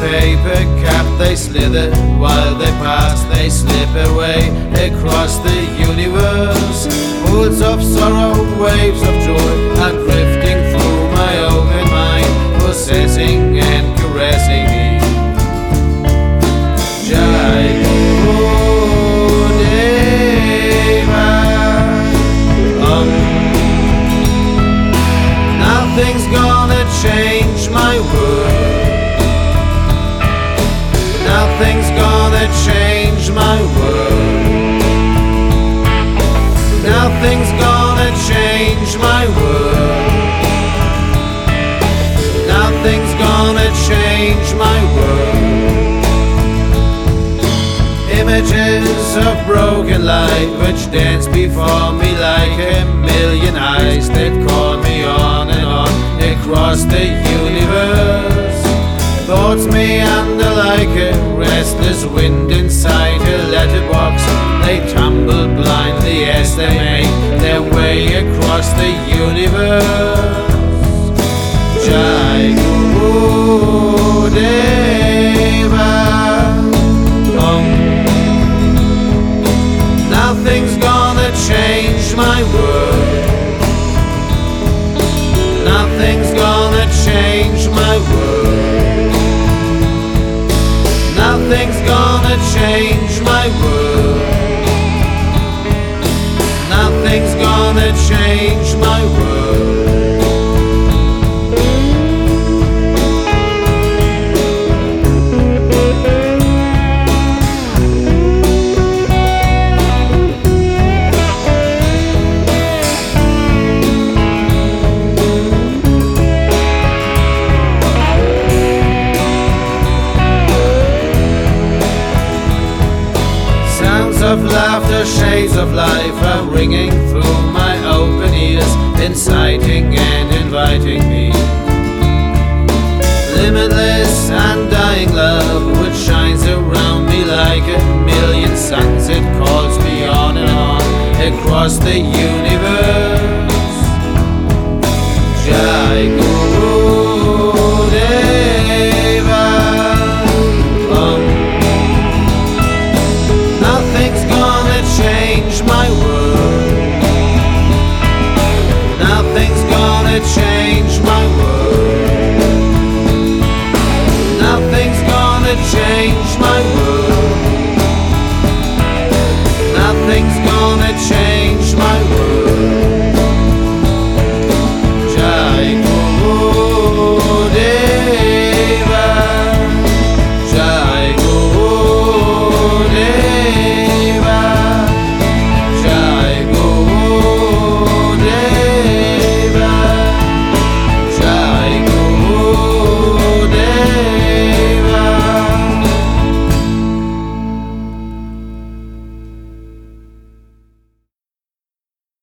paper cap they slither, while they pass they slip away across the universe. Pools of sorrow, waves of joy are drifting through my open mind, possessing and caressing me. Jai Gurudeva. Nothing's gonna change my world. Nothing's gonna change my world. Nothing's gonna change my world. Nothing's gonna change my world. Images of broken light which dance before me like a million eyes that call me on and on across the universe. Thoughts meander like a restless wind inside a letterbox. They tumble blindly as they make their way across the universe. Jai Gurudeva. Nothing's gonna change my world. Nothing's gonna change my world. Nothing's gonna change my world. Nothing's gonna change my world. Of laughter, shades of life are ringing through my open ears, inciting and inviting me. Limitless, undying love which shines around me like a million suns. It calls me on and on across the universe. Jai Gurudeva. Nothing's gonna change my world. Nothing's gonna change my world. Nothing's gonna change my world.